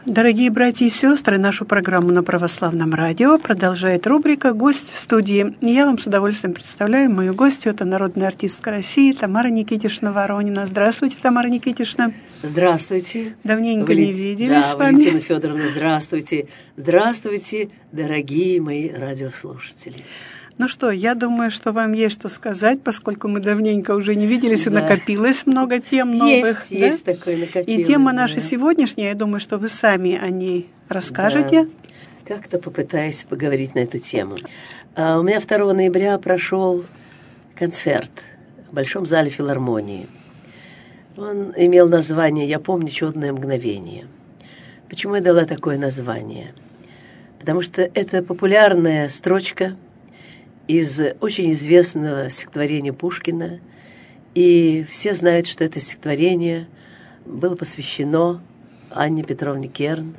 Дорогие братья и сестры, нашу программу на Православном радио продолжает рубрика «Гость в студии». И я вам с удовольствием представляю мою гостью. Это народная артистка России Тамара Никитишна Воронина. Здравствуйте, Тамара Никитишна. Здравствуйте. Давненько не виделись с вами. Валентина Федоровна, здравствуйте. Здравствуйте, дорогие мои радиослушатели. Ну что, я думаю, что вам есть что сказать, поскольку мы давненько уже не виделись, и накопилось много тем новых. Есть такое накопилось. И тема наша сегодняшняя, я думаю, что вы сами о ней расскажете. Да. Как-то попытаюсь поговорить на эту тему. У меня 2 ноября прошел концерт в Большом зале филармонии. Он имел название «Я помню чудное мгновение». Почему я дала такое название? Потому что это популярная строчка из очень известного стихотворения Пушкина, и все знают, что это стихотворение было посвящено Анне Петровне Керн,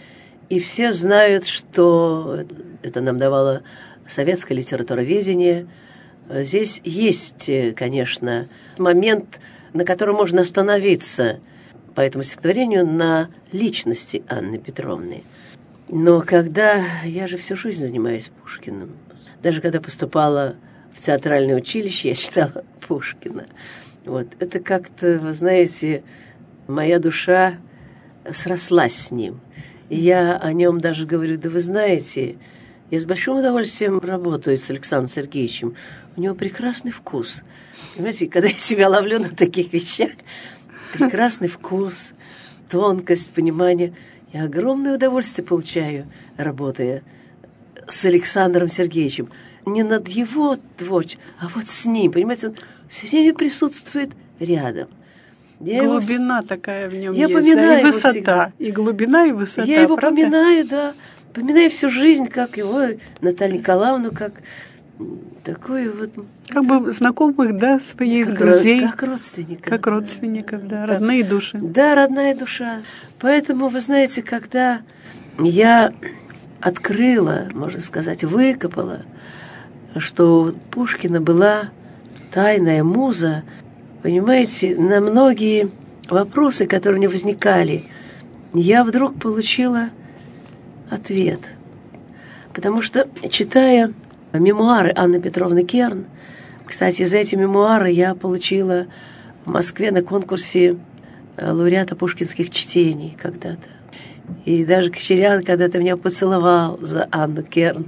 и все знают, что это нам давало советское литературоведение. Здесь есть, конечно, момент, на котором можно остановиться по этому стихотворению на личности Анны Петровны. Но когда я же всю жизнь занимаюсь Пушкиным, даже когда поступала в театральное училище, я читала Пушкина. Вот. Это как-то, вы знаете, моя душа срослась с ним. И я о нем даже говорю, да вы знаете, я с большим удовольствием работаю с Александром Сергеевичем. У него прекрасный вкус. Понимаете, когда я себя ловлю на таких вещах, прекрасный вкус, тонкость, понимание. Я огромное удовольствие получаю, работая с Александром Сергеевичем. Не над его творчеством, а вот с ним. Понимаете, он все время присутствует рядом. Глубина такая в нем я есть, да, и высота. Всегда. И глубина, и высота. Я его правда? поминаю, да. Поминаю всю жизнь, как его, Наталью Николаевну, как такую вот... Как бы знакомых, да, своих друзей. Как родственников. Как родственников, да, родные души. Да, родная душа. Поэтому, вы знаете, когда я открыла, можно сказать, выкопала, что у Пушкина была тайная муза, понимаете, на многие вопросы, которые мне возникали, я вдруг получила ответ. Потому что, читая мемуары Анны Петровны Керн, кстати, за эти мемуары я получила в Москве на конкурсе лауреата пушкинских чтений когда-то. И даже Кочерян когда-то меня поцеловал за Анну Керн,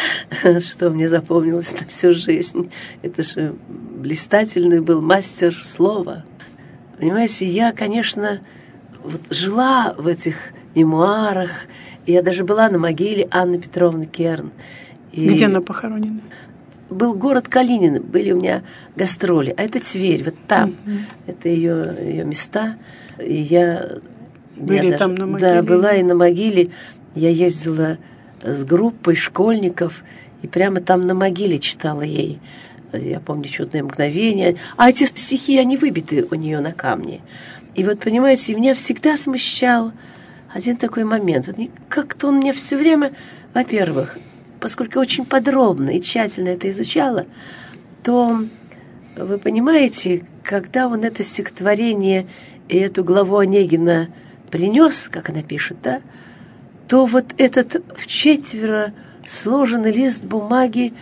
что мне запомнилось на всю жизнь. Это же блистательный был мастер слова. Понимаете, я, конечно, вот жила в этих мемуарах, и я даже была на могиле Анны Петровны Керн. И где она похоронена? Был город Калинин, были у меня гастроли, а это Тверь, вот там, это ее места, и я... Были там на могиле? Да, была и на могиле. Я ездила с группой школьников, и прямо там на могиле читала ей. Я помню «Чудное мгновение». А эти стихи, они выбиты у нее на камне. И вот, понимаете, меня всегда смущал один такой момент. Вот как-то он мне все время, во-первых, поскольку я очень подробно и тщательно это изучала, то, вы понимаете, когда он это стихотворение и эту главу Онегина принес, как она пишет, да, то вот этот вчетверо сложенный лист бумаги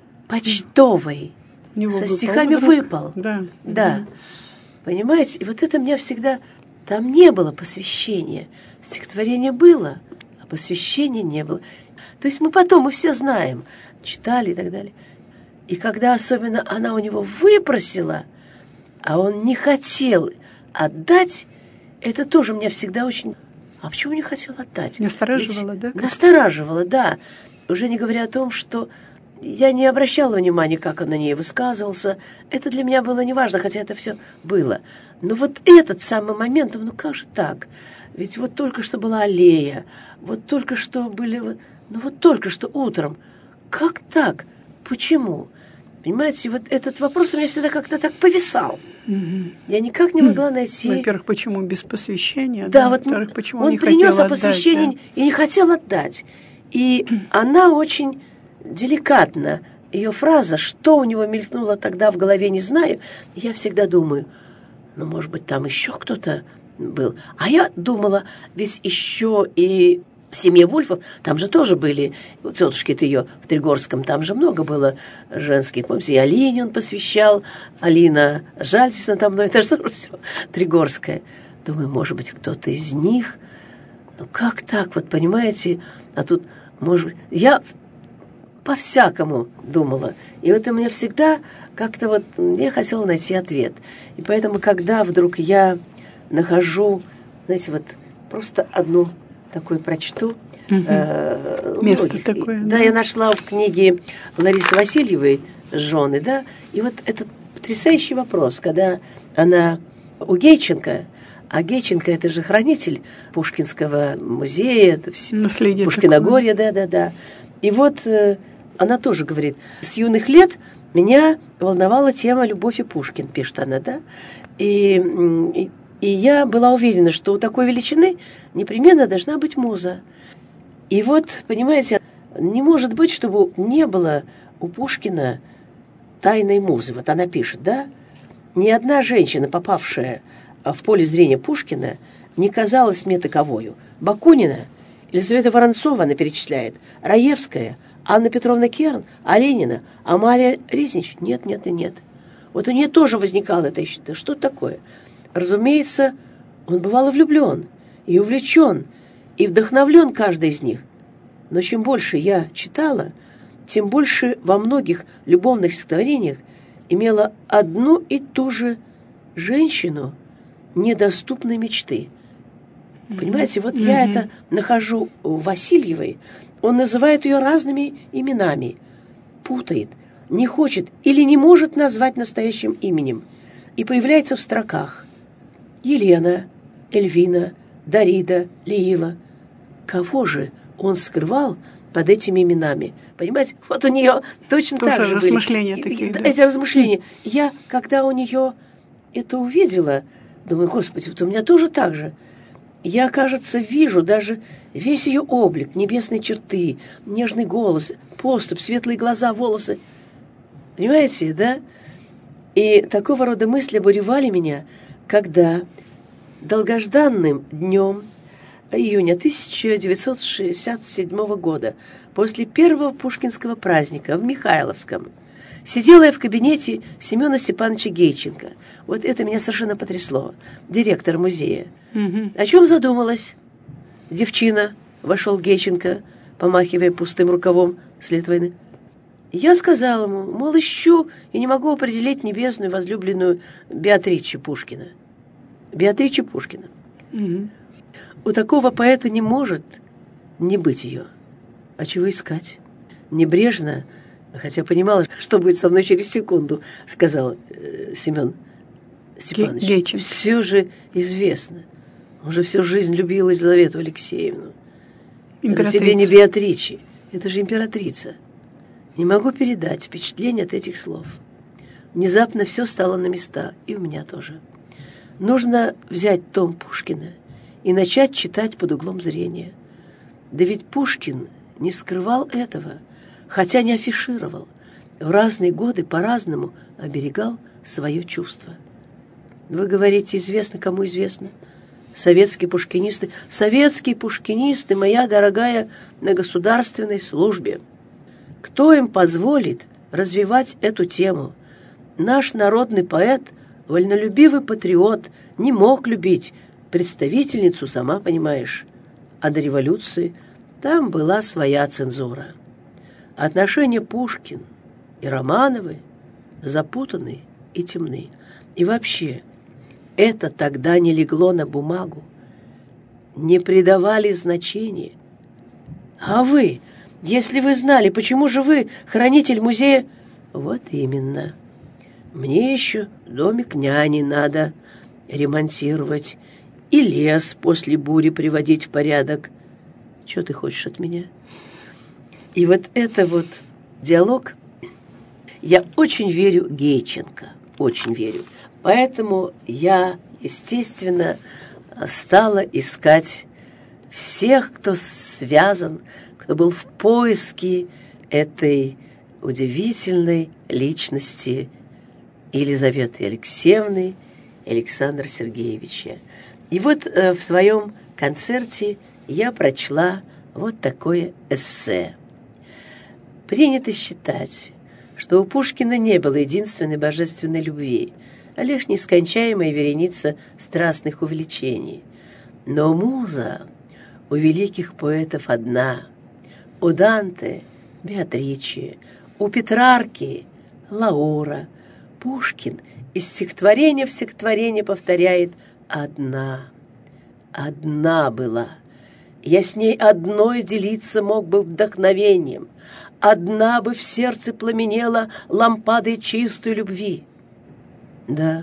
почтовой со стихами выпал. Да. Понимаете? И вот это меня всегда... Там не было посвящения. Стихотворение было, а посвящения не было. То есть мы все знаем, читали и так далее. И когда особенно она у него выпросила, а он не хотел отдать, это тоже меня всегда очень... А почему не хотел отдать? Настораживало, да? Настораживало, да. Уже не говоря о том, что я не обращала внимания, как он на ней высказывался. Это для меня было неважно, хотя это все было. Но вот этот самый момент, ну как же так? Ведь вот только что была аллея, вот только что были... Ну вот только что утром. Как так? Почему? Понимаете, вот этот вопрос у меня всегда как-то так повисал. Я никак не могла найти... Во-первых, почему без посвящения? Да, вот во-вторых, почему он не принес хотел посвящение, да, и не хотел отдать. И она очень деликатно, ее фраза, что у него мелькнуло тогда в голове, не знаю, я всегда думаю, ну, может быть, там еще кто-то был. А я думала, ведь еще и в семье Вульфов, там же тоже были, тетушки-то ее в Тригорском, там же много было женских. Помните, и Алине он посвящал. Алина, жальтесь надо мной, это же тоже все Тригорское. Думаю, может быть, кто-то из них. Ну как так, вот понимаете, а тут, может быть, я по-всякому думала. И это мне всегда как-то вот, я хотела найти ответ. И поэтому, когда вдруг я нахожу, знаете, вот просто одну такую прочту. Место такое. Да, я нашла в книге Ларисы Васильевой «Жены», да, и вот этот потрясающий вопрос, когда она у Гейченко, а Гейченко — это же хранитель Пушкинского музея, это наследие Пушкиногорье, да. И вот она тоже говорит, с юных лет меня волновала тема «Любовь и Пушкин», пишет она, да, и я была уверена, что у такой величины непременно должна быть муза. И вот, понимаете, не может быть, чтобы не было у Пушкина тайной музы. Вот она пишет, да? Ни одна женщина, попавшая в поле зрения Пушкина, не казалась мне таковою. Бакунина, Елизавета Воронцова она перечисляет, Раевская, Анна Петровна Керн, Оленина, Амалия Ризнич. Нет. Вот у нее тоже возникало это, что такое? Разумеется, он бывало влюблен и увлечен, и вдохновлен каждый из них. Но чем больше я читала, тем больше во многих любовных стихотворениях имела одну и ту же женщину недоступной мечты. Понимаете, вот я это нахожу у Васильевой, он называет ее разными именами, путает, не хочет или не может назвать настоящим именем, и появляется в строках. Елена, Эльвина, Дарида, Лиила. Кого же он скрывал под этими именами? Понимаете, вот у нее точно тоже так же размышления были. Такие, да. Эти размышления. Я, когда у нее это увидела, думаю, Господи, вот у меня тоже так же. Я, кажется, вижу даже весь ее облик, небесные черты, нежный голос, поступь, светлые глаза, волосы. Понимаете, да? И такого рода мысли обуревали меня, когда долгожданным днем июня 1967 года, после первого пушкинского праздника в Михайловском, сидела я в кабинете Семена Степановича Гейченко. Вот это меня совершенно потрясло. Директор музея. О чем задумалась? Девчина, вошел Гейченко, помахивая пустым рукавом след войны. Я сказал ему, мол, ищу и не могу определить небесную возлюбленную Беатриче Пушкина. Беатриче Пушкина. У такого поэта не может не быть ее. А чего искать? Небрежно, хотя понимала, что будет со мной через секунду, сказал Семен Степанович. Гейченко. Все же известно. Он же всю жизнь любил Елизавету Алексеевну. Это тебе не Беатриче, это же императрица. Не могу передать впечатление от этих слов. Внезапно все стало на места, и у меня тоже. Нужно взять том Пушкина и начать читать под углом зрения. Да ведь Пушкин не скрывал этого, хотя не афишировал. В разные годы по-разному оберегал свое чувство. Вы говорите, известно, кому известно? Советские пушкинисты, моя дорогая, на государственной службе. Кто им позволит развивать эту тему? Наш народный поэт, вольнолюбивый патриот, не мог любить представительницу, сама понимаешь. А до революции там была своя цензура. Отношения Пушкин и Романовы запутаны и темны. И вообще, это тогда не легло на бумагу, не придавали значения. А вы, если вы знали, почему же вы хранитель музея? Вот именно. Мне еще домик няни надо ремонтировать и лес после бури приводить в порядок. Что ты хочешь от меня? И вот это вот диалог, я очень верю Гейченко, очень верю. Поэтому я, естественно, стала искать всех, кто связан, кто был в поиске этой удивительной личности Елизаветы Алексеевны и Александра Сергеевича. И вот в своем концерте я прочла вот такое эссе. Принято считать, что у Пушкина не было единственной божественной любви, а лишь нескончаемая вереница страстных увлечений. Но муза у великих поэтов одна. У Данте – Беатриче, у Петрарки – Лаура. Пушкин из стихотворения в стихотворение повторяет «одна». Одна была. Я с ней одной делиться мог бы вдохновением. Одна бы в сердце пламенела лампадой чистой любви. Да,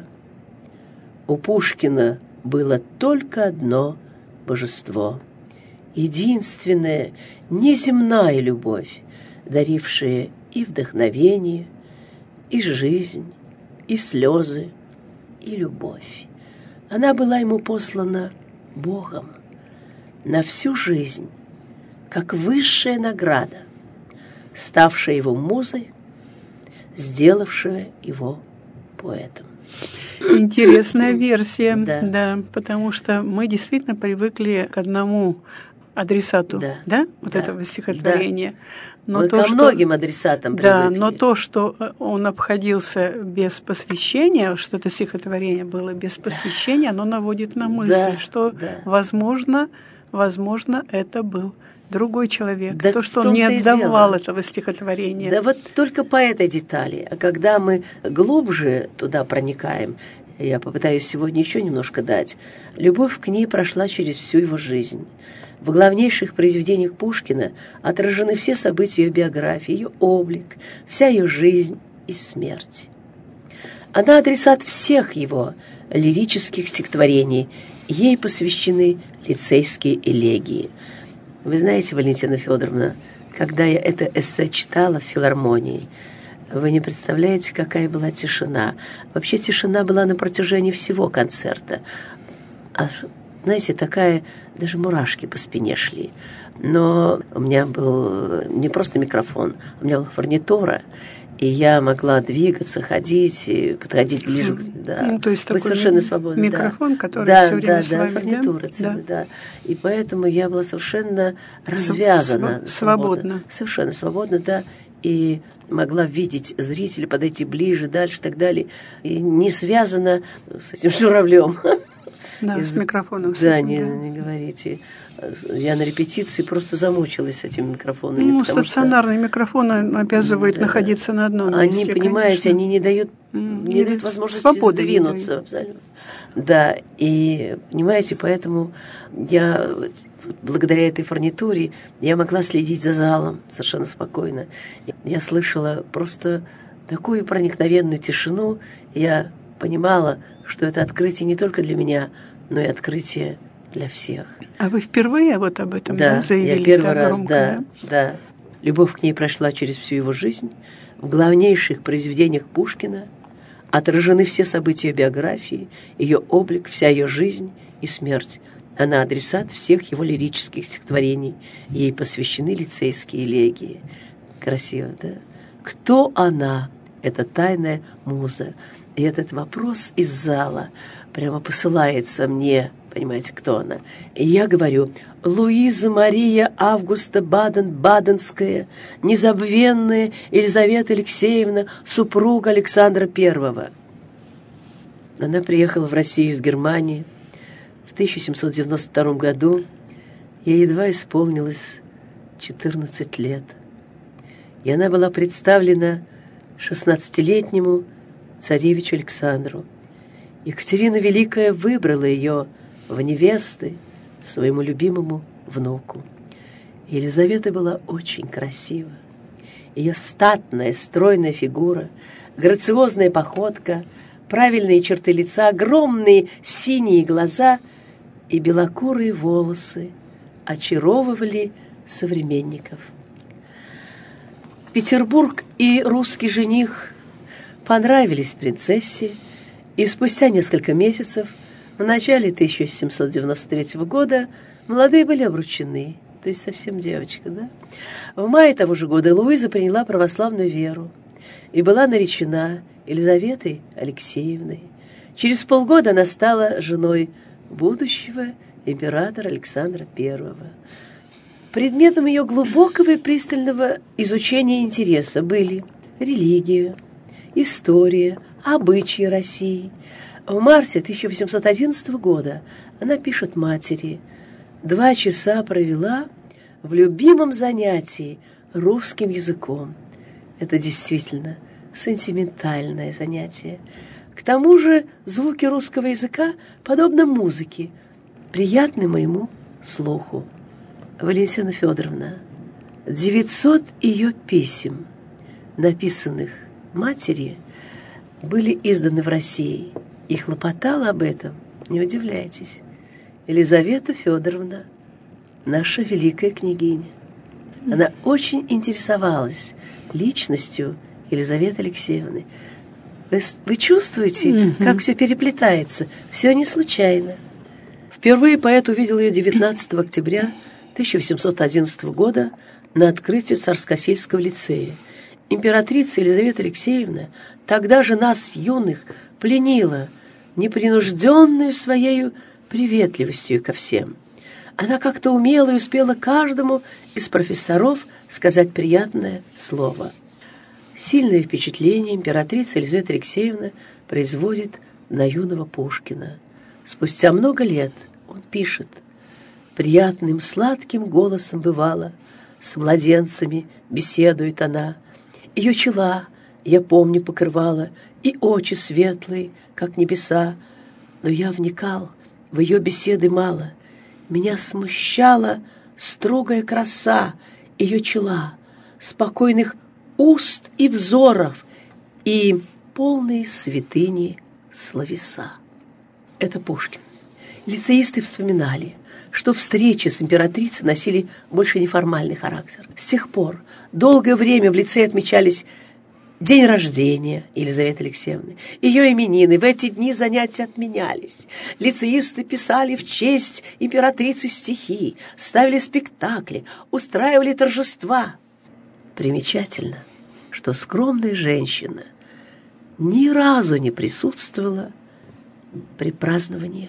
у Пушкина было только одно божество. Единственная, неземная любовь, дарившая и вдохновение, и жизнь, и слезы, и любовь. Она была ему послана Богом на всю жизнь, как высшая награда, ставшая его музой, сделавшая его поэтом. Интересная версия, да, потому что мы действительно привыкли к одному адресату, этого стихотворения. Но мы ко многим адресатам привыкли. Да, но то, что он обходился без посвящения, что это стихотворение было без посвящения, оно наводит на мысль, что, возможно, это был другой человек. Да, то, что он не отдавал этого стихотворения. Да вот только по этой детали. А когда мы глубже туда проникаем, я попытаюсь сегодня еще немножко дать, любовь к ней прошла через всю его жизнь. В главнейших произведениях Пушкина отражены все события ее биографии, ее облик, вся ее жизнь и смерть. Она адресат всех его лирических стихотворений, ей посвящены лицейские элегии. Вы знаете, Валентина Федоровна, когда я это эссе читала в филармонии, вы не представляете, какая была тишина. Вообще тишина была на протяжении всего концерта. Знаете, такая, даже мурашки по спине шли. Но у меня был не просто микрофон, у меня была фурнитура, и я могла двигаться, ходить, и подходить ближе. Да. То есть быть совершенно свободна. Микрофон, который все время с вами, фурнитура целая, да. И поэтому я была совершенно развязана. Свободна. Совершенно свободна, да. И могла видеть зрителей, подойти ближе, дальше и так далее. И не связана с этим журавлем. Да, с микрофоном. Да, не говорите. Я на репетиции просто замучилась с этими микрофонами. Стационарный микрофон обязывает находиться на одном месте. Они, понимаете, они не дают возможности сдвинуться. Абсолютно. Да, и, понимаете, поэтому я, благодаря этой фурнитуре, я могла следить за залом совершенно спокойно. Я слышала просто такую проникновенную тишину. Я понимала, что это открытие не только для меня, но и открытие для всех. А вы впервые вот об этом заявили? Я первый раз, да. Любовь к ней прошла через всю его жизнь. В главнейших произведениях Пушкина отражены все события биографии, ее облик, вся ее жизнь и смерть. Она адресат всех его лирических стихотворений. Ей посвящены лицейские элегии. Красиво, да? Кто она, эта тайная муза? И этот вопрос из зала прямо посылается мне, понимаете, кто она. И я говорю: Луиза Мария Августа Баден-Баденская, незабвенная Елизавета Алексеевна, супруга Александра I. Она приехала в Россию из Германии в 1792 году. Ей едва исполнилось 14 лет. И она была представлена 16-летнему царевичу Александру. Екатерина Великая выбрала ее в невесты своему любимому внуку. Елизавета была очень красива. Ее статная, стройная фигура, грациозная походка, правильные черты лица, огромные синие глаза и белокурые волосы очаровывали современников. Петербург и русский жених понравились принцессе, и спустя несколько месяцев, в начале 1793 года, молодые были обручены, то есть совсем девочка, да? В мае того же года Луиза приняла православную веру и была наречена Елизаветой Алексеевной. Через полгода она стала женой будущего императора Александра I. Предметом ее глубокого и пристального изучения и интереса были религия, история, обычаи России. В марте 1811 года она пишет матери: «2 часа провела в любимом занятии русским языком». Это действительно сентиментальное занятие. К тому же звуки русского языка подобны музыке, приятны моему слуху. Валентина Федоровна, 900 ее писем, написанных матери, были изданы в России, и хлопотала об этом, не удивляйтесь, Елизавета Федоровна, наша великая княгиня. Она очень интересовалась личностью Елизаветы Алексеевны. Вы чувствуете, как все переплетается? Все не случайно. Впервые поэт увидел ее 19 октября 1811 года на открытии Царско-сельского лицея. Императрица Елизавета Алексеевна тогда же нас, юных, пленила непринужденную своей приветливостью ко всем. Она как-то умела и успела каждому из профессоров сказать приятное слово. Сильное впечатление императрица Елизавета Алексеевна производит на юного Пушкина. Спустя много лет он пишет: «Приятным сладким голосом бывало, с младенцами беседует она. Ее чела, я помню, покрывала, и очи светлые, как небеса. Но я вникал в ее беседы мало. Меня смущала строгая краса ее чела, спокойных уст и взоров и полные святыни словеса». Это Пушкин. Лицеисты вспоминали, что встречи с императрицей носили больше неформальный характер. С тех пор долгое время в лицее отмечались день рождения Елизаветы Алексеевны, ее именины. В эти дни занятия отменялись. Лицеисты писали в честь императрицы стихи, ставили спектакли, устраивали торжества. Примечательно, что скромная женщина ни разу не присутствовала при празднованиях.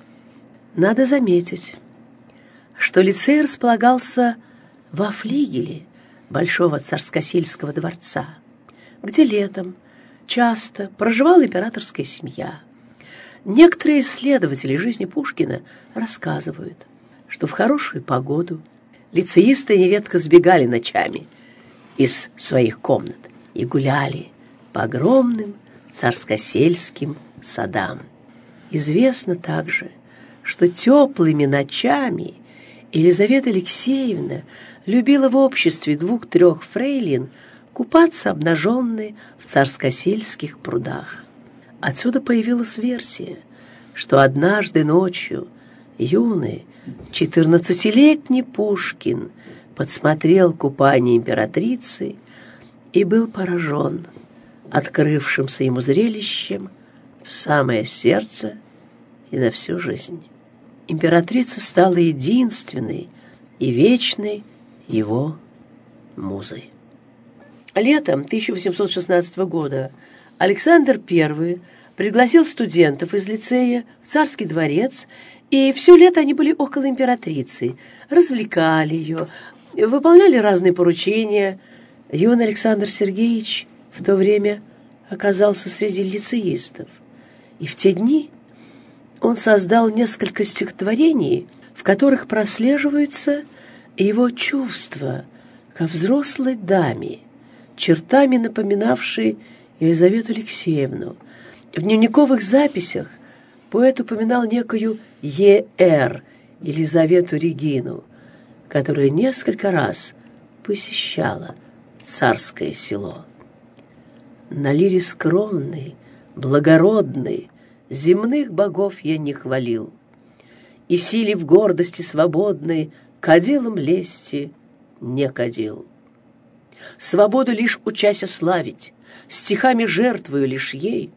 Надо заметить, что лицей располагался во флигеле Большого Царско-сельского дворца, где летом часто проживала императорская семья. Некоторые исследователи жизни Пушкина рассказывают, что в хорошую погоду лицеисты нередко сбегали ночами из своих комнат и гуляли по огромным царско-сельским садам. Известно также, что теплыми ночами Елизавета Алексеевна любила в обществе 2-3 фрейлин купаться обнаженной в царско-сельских прудах. Отсюда появилась версия, что однажды ночью юный 14-летний Пушкин подсмотрел купание императрицы и был поражен открывшимся ему зрелищем в самое сердце и на всю жизнь. Императрица стала единственной и вечной его музой. Летом 1816 года Александр I пригласил студентов из лицея в Царский дворец, и все лето они были около императрицы, развлекали ее, выполняли разные поручения. Юный Александр Сергеевич в то время оказался среди лицеистов, и в те дни он создал несколько стихотворений, в которых прослеживаются его чувства ко взрослой даме, чертами напоминавшей Елизавету Алексеевну. В дневниковых записях поэт упоминал некую Е.Р., Елизавету Регину, которая несколько раз посещала Царское село. На лире скромной, благородной, земных богов я не хвалил, и силе в гордости свободной кадилом лести не кадил. Свободу лишь учася славить, стихами жертвую лишь ей,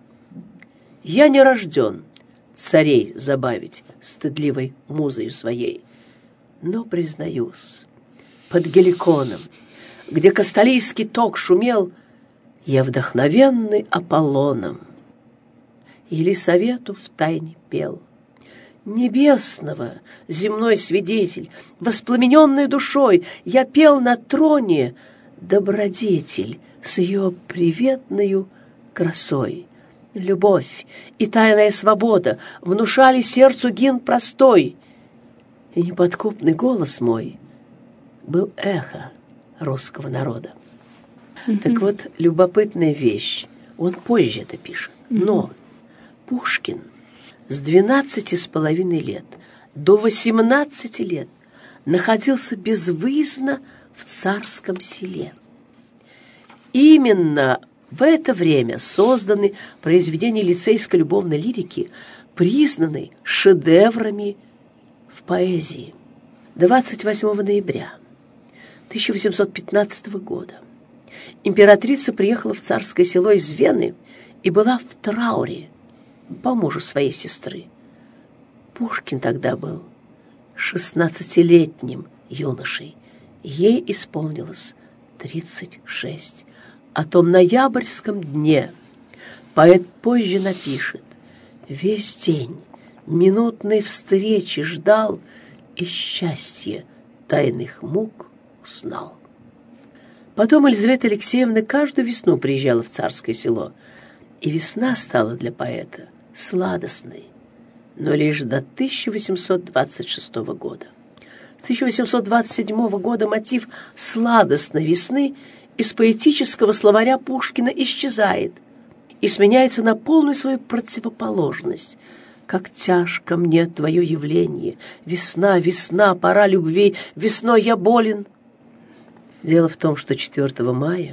я не рожден царей забавить стыдливой музою своей. Но, признаюсь, под Геликоном, где касталийский ток шумел, я вдохновенный Аполлоном Елисавету втайне пел. небесного, земной свидетель, воспламененной душой, я пел на троне добродетель с ее приветною красой. Любовь и тайная свобода внушали сердцу гимн простой, и неподкупный голос мой был эхо русского народа. Так вот, любопытная вещь, он позже это пишет, но Пушкин с 12,5 лет до 18 лет находился безвыездно в Царском Селе. Именно в это время созданы произведения лицейской любовной лирики, признанные шедеврами в поэзии. 28 ноября 1815 года императрица приехала в Царское Село из Вены и была в трауре по мужу своей сестры. Пушкин тогда был 16-летним юношей, ей исполнилось 36. О том ноябрьском дне поэт позже напишет: «Весь день минутной встречи ждал и счастье тайных мук узнал». Потом Елизавета Алексеевна каждую весну приезжала в Царское Село, и весна стала для поэта сладостной, но лишь до 1826 года. С 1827 года мотив сладостной весны из поэтического словаря Пушкина исчезает и сменяется на полную свою противоположность. «Как тяжко мне твое явление! Весна, весна, пора любви! Весной я болен!» Дело в том, что 4 мая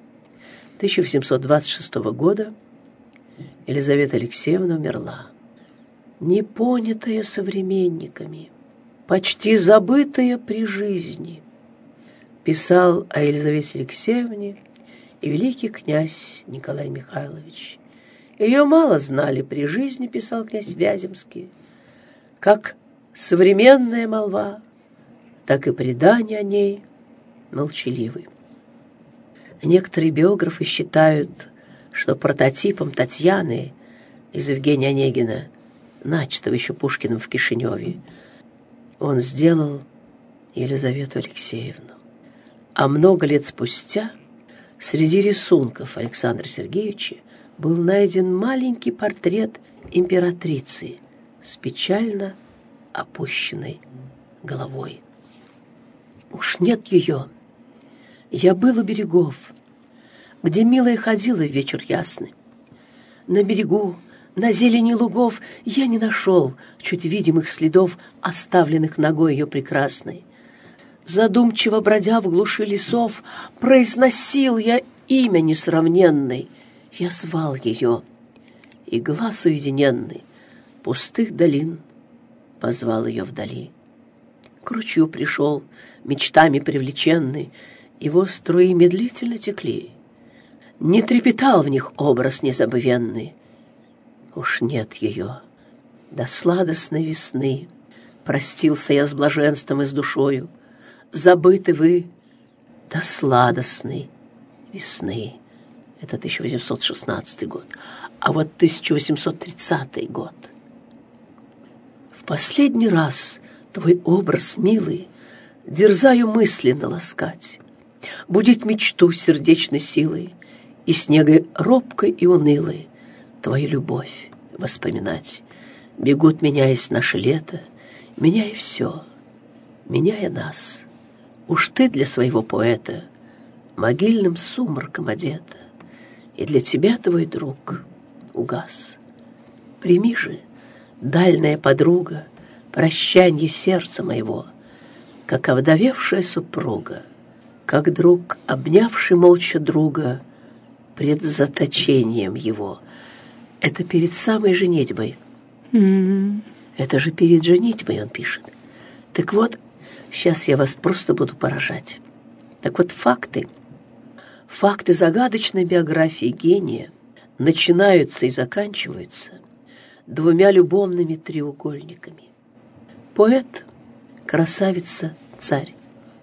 1826 года Елизавета Алексеевна умерла, непонятая современниками, почти забытая при жизни. Писал о Елизавете Алексеевне и великий князь Николай Михайлович. Ее мало знали при жизни, писал князь Вяземский. Как современная молва, так и предания о ней молчаливы. Некоторые биографы считают, что прототипом Татьяны из Евгения Онегина, начатого еще Пушкиным в Кишиневе, он сделал Елизавету Алексеевну. А много лет спустя среди рисунков Александра Сергеевича был найден маленький портрет императрицы с печально опущенной головой. Уж нет ее. Я был у берегов, где милая ходила в вечер ясный. На берегу, на зелени лугов я не нашел чуть видимых следов, оставленных ногой ее прекрасной. Задумчиво бродя в глуши лесов, произносил я имя несравненной. Я звал ее, и глаз уединенный пустых долин позвал ее вдали. К ручью пришел, мечтами привлеченный, его струи медлительно текли. Не трепетал в них образ незабвенный. Уж нет ее. До сладостной весны простился я с блаженством и с душою. Забыты вы до сладостной весны. Это 1816 год. А вот 1830 год. В последний раз твой образ, милый, дерзаю мысленно ласкать, будить мечту сердечной силой и снегой робкой и унылой твою любовь воспоминать. Бегут, меняясь наше лето, меняя все, меняя нас. Уж ты для своего поэта могильным сумраком одета, и для тебя твой друг угас. Прими же, дальняя подруга, прощанье сердца моего, как овдовевшая супруга, как друг, обнявший молча друга пред заточением его. Это перед самой женитьбой. Это же перед женитьбой он пишет. Так вот, сейчас я вас просто буду поражать. Так вот, факты загадочной биографии гения начинаются и заканчиваются двумя любовными треугольниками. Поэт, красавица, царь.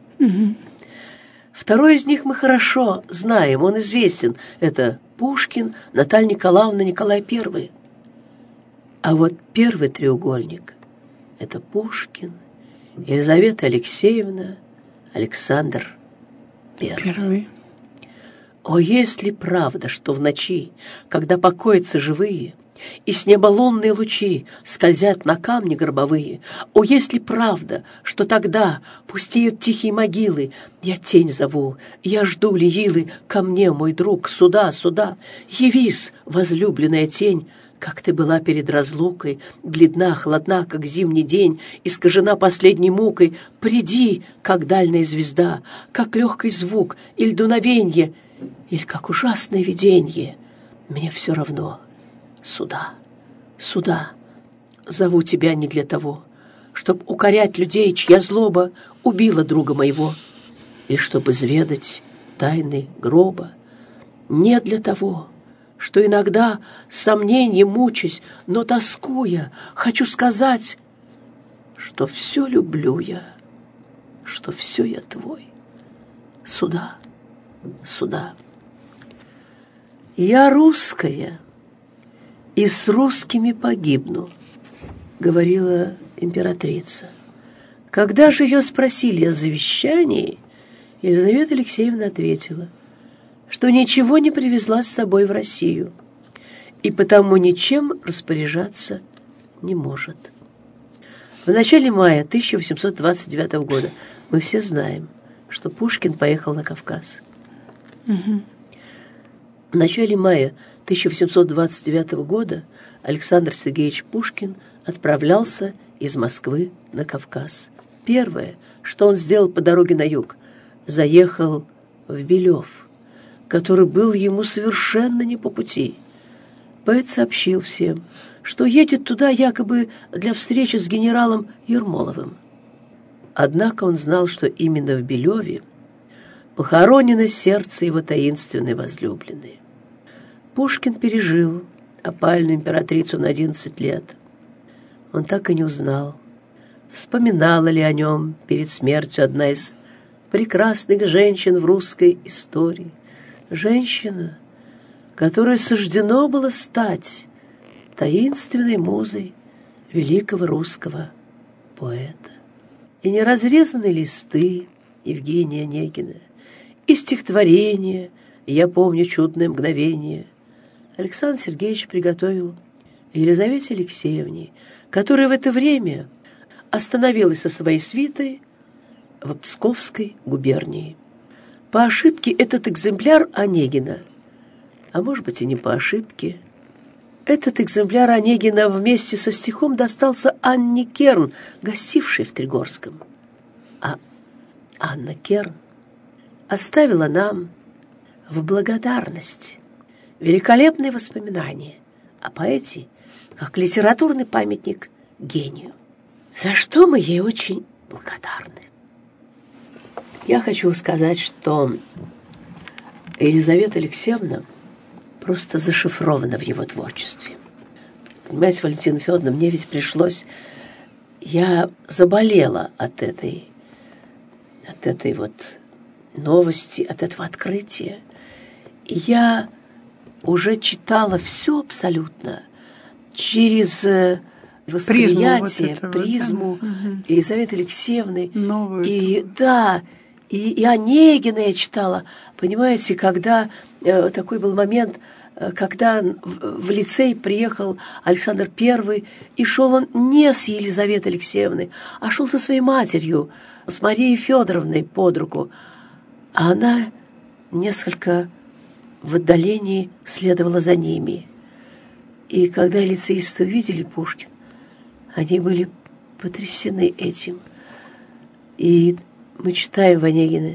Второй из них мы хорошо знаем, он известен. Это Пушкин, Наталья Николаевна, Николай I. А вот первый треугольник Это Пушкин, Елизавета Алексеевна, Александр I. О, есть ли правда, что в ночи, когда покоятся живые, и с неба лунные лучи скользят на камни гробовые, о, есть ли правда, что тогда пустеют тихие могилы, я тень зову, я жду Лиилы, ко мне, мой друг, сюда, сюда, явись, возлюбленная тень, как ты была перед разлукой, бледна, холодна, как зимний день, искажена последней мукой, приди, как дальняя звезда, как легкий звук или дуновенье, или как ужасное виденье, мне все равно. Сюда, сюда, зову тебя не для того, чтоб укорять людей, чья злоба убила друга моего, или чтоб изведать тайны гроба, не для того, что иногда сомнением мучась, но тоскуя, хочу сказать, что все люблю я, что все я твой. Сюда, сюда. Я русская, и с русскими погибну, говорила императрица. Когда же ее спросили о завещании, Елизавета Алексеевна ответила, что ничего не привезла с собой в Россию и потому ничем распоряжаться не может. В начале мая 1829 года мы все знаем, что Пушкин поехал на Кавказ. В начале мая 1829 года Александр Сергеевич Пушкин отправлялся из Москвы на Кавказ. Первое, что он сделал по дороге на юг, заехал в Белев, который был ему совершенно не по пути. Поэт сообщил всем, что едет туда якобы для встречи с генералом Ермоловым. Однако он знал, что именно в Белеве похоронено сердце его таинственной возлюбленной. Пушкин пережил опальную императрицу на 11 лет. Он так и не узнал, вспоминала ли о нем перед смертью одна из прекрасных женщин в русской истории. Женщина, которой суждено было стать таинственной музой великого русского поэта. И неразрезанные листы Евгения Онегина, и стихотворение «Я помню чудное мгновение» Александр Сергеевич приготовил Елизавете Алексеевне, которая в это время остановилась со своей свитой в Псковской губернии. По ошибке этот экземпляр Онегина, а может быть и не по ошибке, этот экземпляр Онегина вместе со стихом достался Анне Керн, гостившей в Тригорском. А Анна Керн оставила нам в благодарность великолепные воспоминания о поэте как литературный памятник гению, за что мы ей очень благодарны. Я хочу сказать, что Елизавета Алексеевна просто зашифрована в его творчестве. Понимаете, Валентина Федоровна, мне ведь пришлось... Я заболела от этой вот новости, от этого открытия. И я уже читала все абсолютно через восприятие, призму Елизаветы Алексеевны. Новую. И Онегина я читала. Понимаете, когда такой был момент, когда в лицей приехал Александр I, и шел он не с Елизаветой Алексеевной, а шел со своей матерью, с Марией Федоровной под руку. А она несколько в отдалении следовала за ними. И когда лицеисты увидели Пушкина, они были потрясены этим. И мы читаем в Онегине,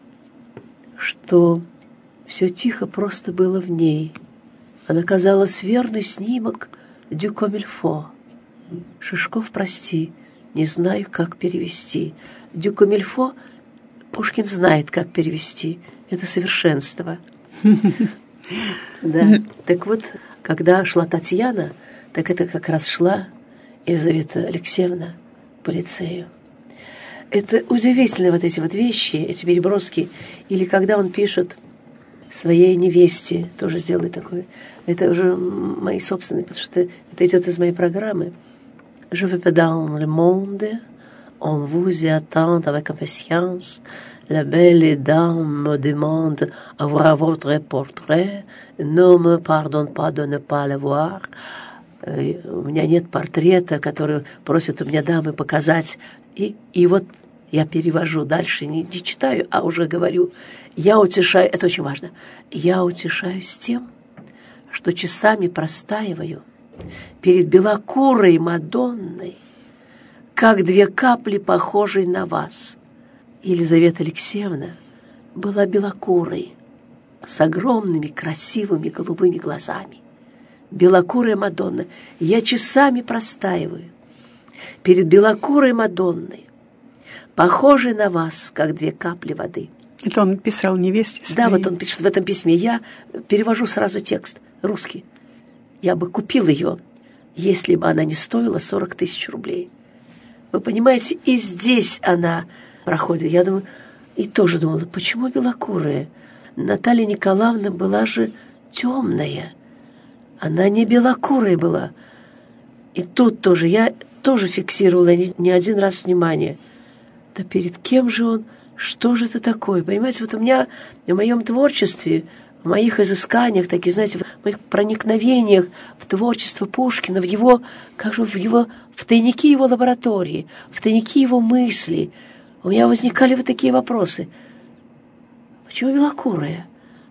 что все тихо просто было в ней. Она казалась верный снимок «Дю комильфо». Шишков, прости, не знаю, как перевести. «Дю комильфо» Пушкин знает, как перевести. Это совершенство. Да. Так вот, когда шла Татьяна, так это как раз шла Елизавета Алексеевна по лицею. Это удивительные вот эти вот вещи, эти переброски. Или когда он пишет своей невесте, тоже сделай такое. Это уже мои собственные, потому что это идет из моей программы. Je vais pas dans le monde, on vous y attend avec impatience. La belle dame me demande à voir votre portrait. Ne me pardonne pas de ne pas le voir. У меня нет портрета, который просят у меня дамы показать. И вот я перевожу дальше, не читаю, а уже говорю. Я утешаю, это очень важно, я утешаюсь тем, что часами простаиваю перед белокурой Мадонной, как две капли, похожей на вас. Елизавета Алексеевна была белокурой, с огромными красивыми голубыми глазами. Белокурая Мадонна. Я часами простаиваю перед белокурой Мадонной, похожей на вас, как две капли воды. Это он писал невесте своей? Да, вот он пишет в этом письме. Я перевожу сразу текст русский. Я бы купил ее, если бы она не стоила 40 тысяч рублей. Вы понимаете, и здесь она проходит. Я думаю, и тоже думала, почему белокурая? Наталья Николаевна была же темная. Она не белокурая была. И тут тоже, я тоже фиксировала не один раз внимание. Да перед кем же он? Что же это такое? Понимаете, вот у меня в моем творчестве, в моих изысканиях, таких, знаете, в моих проникновениях в творчество Пушкина, в тайники его лаборатории, в тайники его мыслей, у меня возникали вот такие вопросы. Почему белокурая?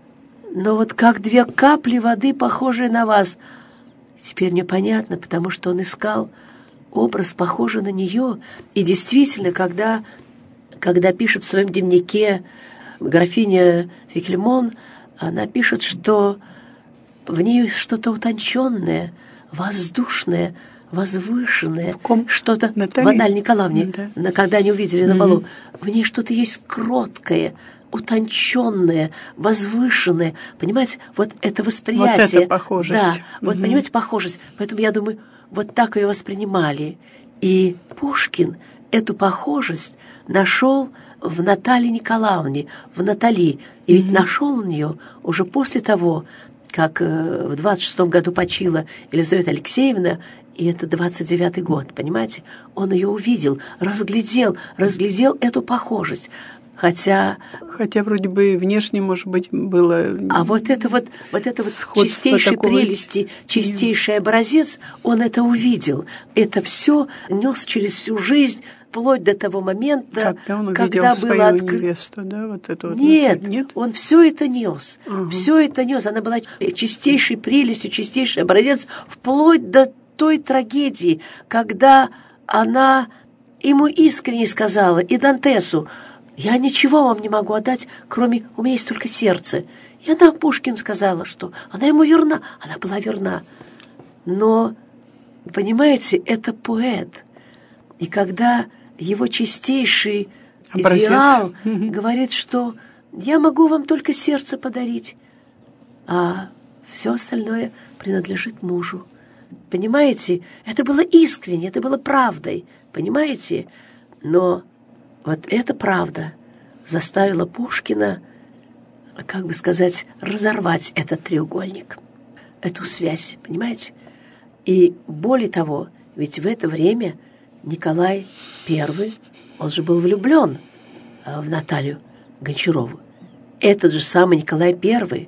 Но вот как две капли воды, похожие на вас. Теперь мне понятно, потому что он искал образ, похожий на нее. И действительно, когда пишет в своем дневнике графиня Фиклемон, она пишет, что в ней что-то утонченное, воздушное, возвышенное, что-то в Наталье Николаевне, да. Когда они увидели на балу, в ней что-то есть кроткое, утонченное, возвышенное. Понимаете, вот это восприятие. Вот это похожесть. Да, вот понимаете, похожесть. Поэтому я думаю, вот так ее воспринимали. И Пушкин эту похожесть нашел в Наталье Николаевне, в Натали. И ведь нашел он ее уже после того, как в 26-м году почила Елизавета Алексеевна, и это 29-й год, понимаете? Он ее увидел, разглядел эту похожесть. Хотя вроде бы внешне, может быть, было... А вот это вот чистейшей прелести, чистейший образец, он это увидел. Это все нес через всю жизнь, вплоть до того момента, когда было невесту, да? Вот это вот. Нет, он все это нес. Все это нес. Она была чистейшей прелестью, чистейший образец, вплоть до той трагедии, когда она ему искренне сказала, и Дантесу: «Я ничего вам не могу отдать, кроме... У меня есть только сердце». И она Пушкину сказала, что она ему верна. Она была верна. Но, понимаете, это поэт. И когда его чистейший идеал говорит, что «я могу вам только сердце подарить, а все остальное принадлежит мужу». Понимаете? Это было искренне, это было правдой. Понимаете? Но... Вот эта правда заставила Пушкина, как бы сказать, разорвать этот треугольник, эту связь, понимаете? И более того, ведь в это время Николай I, он же был влюблен в Наталью Гончарову. Этот же самый Николай I,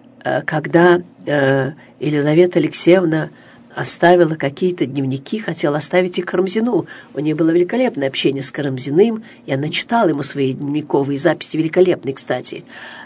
когда Елизавета Алексеевна оставила какие-то дневники, хотела оставить их Карамзину. У нее было великолепное общение с Карамзиным, и она читала ему свои дневниковые записи, великолепные, кстати.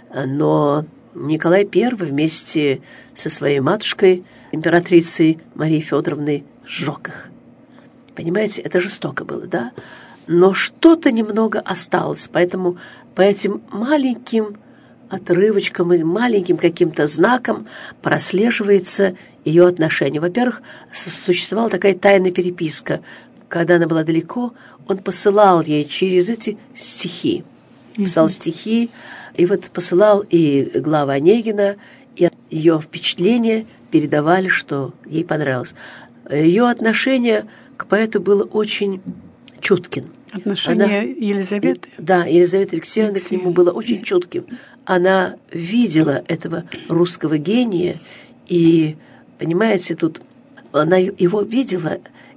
Но Николай I вместе со своей матушкой, императрицей Марией Федоровной, сжег их. Понимаете, это жестоко было, да? Но что-то немного осталось, поэтому по этим маленьким отрывочкам и маленьким каким-то знаком прослеживается ее отношение. Во-первых, существовала такая тайная переписка. Когда она была далеко, он посылал ей через эти стихи. Писал стихи, и вот посылал и Глава Онегина, и ее впечатления передавали, что ей понравилось. Ее отношение к поэту было очень чутким. Отношение Елизаветы? Да, Елизавета Алексеевна к нему было очень чутким. Она видела этого русского гения, и, понимаете, тут она его видела,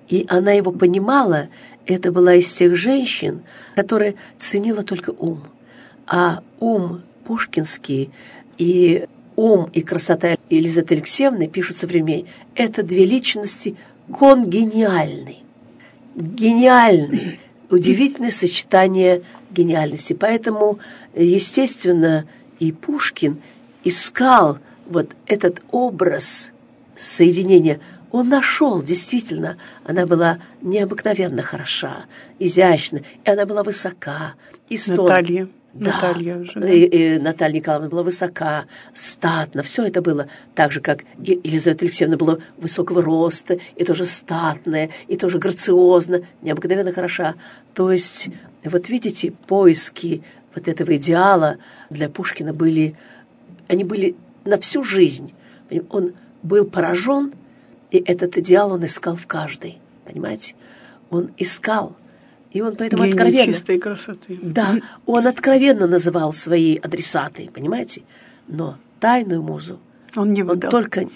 И она его понимала. Это была из тех женщин, которая ценила только ум. А ум пушкинский и ум и красота Елизаветы Алексеевны, пишут современники, это две личности конгениальны. Гениальны. Удивительное сочетание гениальности. Поэтому, естественно, и Пушкин искал вот этот образ соединения. Он нашел, действительно, она была необыкновенно хороша, изящна, и она была высока. И Наталья. Да, Наталья уже, да? и Наталья Николаевна была высока, статна, все это было так же, как и Елизавета Алексеевна была высокого роста, и тоже статная, и тоже грациозна, необыкновенно хороша. То есть, вот видите, поиски вот этого идеала для Пушкина они были на всю жизнь. Он был поражен, и этот идеал он искал в каждой, понимаете? Он искал. И он поэтому гений откровенно... чистой красоты. Да, он откровенно называл свои адресаты, понимаете? Но тайную музу он не выдал. Он только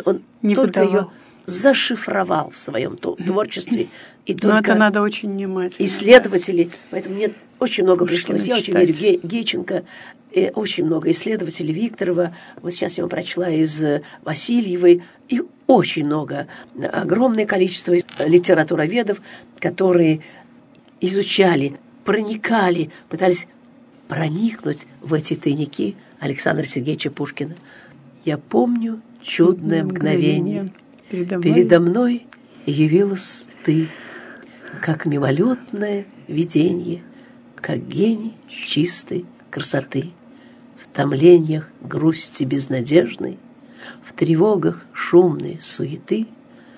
ее зашифровал в своем творчестве. И Но только это надо очень внимательно. исследователи, поэтому мне очень много Пушкина пришлось. Я очень верю Гейченко, очень много исследователей Викторова. Вот сейчас я вам прочла из Васильевой. И очень много, огромное количество литературоведов, которые изучали, проникали, пытались проникнуть в эти тайники Александра Сергеевича Пушкина. Я помню чудное мгновение. Передо мной явилась ты, как мимолетное виденье, как гений чистой красоты. В томлениях грусти безнадежной, в тревогах шумной суеты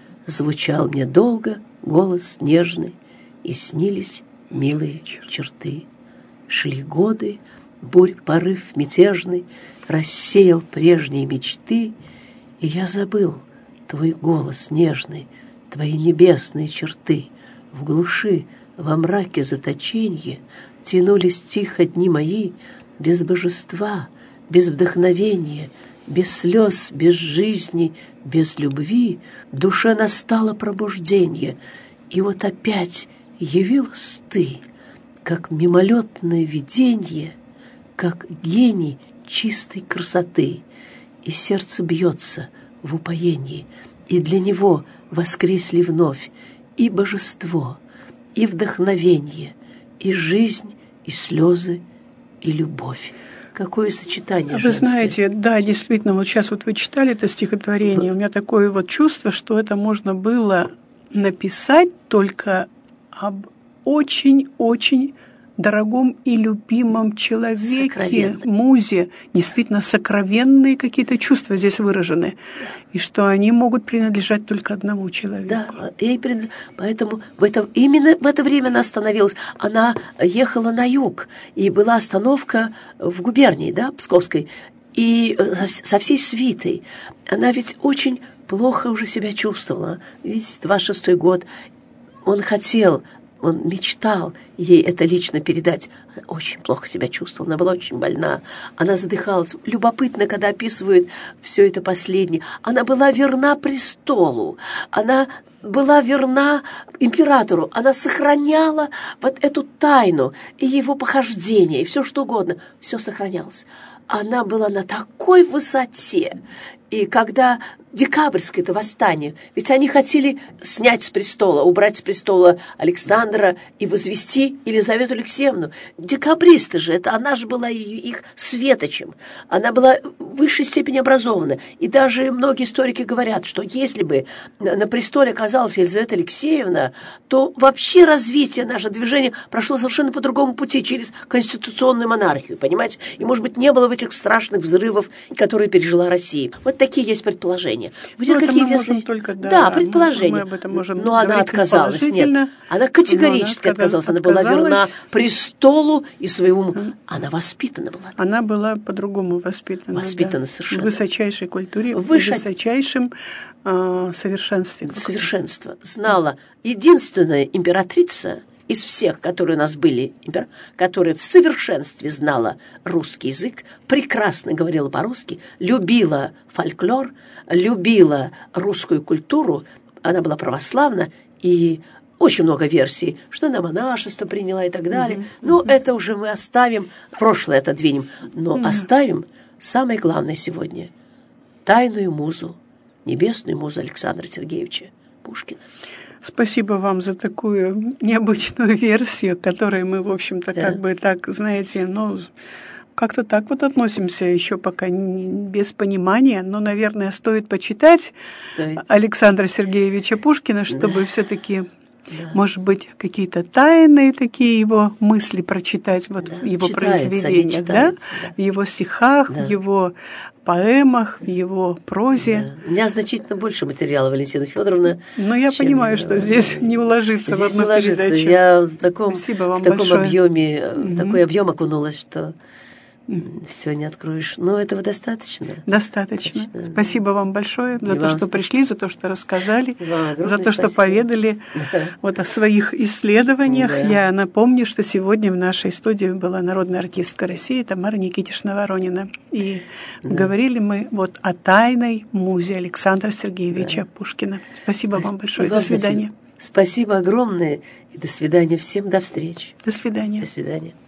звучал мне долго голос нежный, и снились милые черты. Шли годы, бурь порыв мятежный рассеял прежние мечты, и я забыл твой голос нежный, твои небесные черты. В глуши, во мраке заточенья тянулись тихо дни мои, без божества, без вдохновения, без слез, без жизни, без любви. В душе настало пробуждение, и вот опять явилась ты, как мимолетное виденье, как гений чистой красоты, и сердце бьется в упоении, и для него воскресли вновь и божество, и вдохновение, и жизнь, и слезы, и любовь. Какое сочетание женское. Вы знаете, да, действительно, вот сейчас вот вы читали это стихотворение, у меня такое вот чувство, что это можно было написать только об очень-очень дорогом и любимом человеке, музе. Действительно, сокровенные какие-то чувства здесь выражены. И что они могут принадлежать только одному человеку. Да, и поэтому именно в это время она остановилась. Она ехала на юг, и была остановка в губернии, да, Псковской, и со всей свитой. Она ведь очень плохо уже себя чувствовала. Видите, 26-й год. Он мечтал ей это лично передать. Она очень плохо себя чувствовала, она была очень больна. Она задыхалась. Любопытно, когда описывают все это последнее. Она была верна престолу. Она была верна императору. Она сохраняла вот эту тайну и его похождение, и все что угодно. Все сохранялось. Она была на такой высоте. И когда декабрьское-то восстание, ведь они хотели снять с престола, убрать с престола Александра и возвести Елизавету Алексеевну. Декабристы же, она же была их светочем. Она была в высшей степени образована. И даже многие историки говорят, что если бы на престоле оказалась Елизавета Алексеевна, то вообще развитие нашего движения прошло совершенно по другому пути, через конституционную монархию, понимаете? И, может быть, не было бы этих страшных взрывов, которые пережила Россия. Вот такие есть предположения. Какие мы только, предположения. Мы об этом можем но она отказалась. Нет, она категорически отказалась. Она была верна престолу и своему... Она воспитана была. Она была по-другому воспитана. Воспитана совершенно. В высочайшей культуре, в высочайшем совершенстве. Совершенство. Знала единственная императрица из всех, которые у нас были, которая в совершенстве знала русский язык, прекрасно говорила по-русски, любила фольклор, любила русскую культуру, она была православна, И очень много версий, что она монашество приняла и так далее. Но это уже мы оставим, прошлое отодвинем. Но оставим самое главное сегодня – тайную музу, небесную музу Александра Сергеевича Пушкина. Спасибо вам за такую необычную версию, к которой мы, в общем-то, как бы так, знаете, как-то так вот относимся еще пока без понимания, но, наверное, стоит почитать Александра Сергеевича Пушкина, чтобы все-таки, может быть, какие-то тайные такие его мысли прочитать вот в его произведениях, в его стихах, в его поэмах, в его прозе. У меня значительно больше материала, Валентина Федоровна. Но я понимаю, что здесь не уложится в одну передачу. Я в таком объеме, в такой объем окунулась, что все не откроешь. Но этого достаточно. Достаточно. Спасибо вам большое за то, что пришли, за то, что рассказали, за то, что поведали вот о своих исследованиях. Я напомню, что сегодня в нашей студии была народная артистка России Тамара Никитишна Воронина. И говорили мы вот о тайной музе Александра Сергеевича Пушкина. Спасибо вам большое. До свидания. Спасибо огромное. И до свидания всем. До встречи. До свидания. До свидания.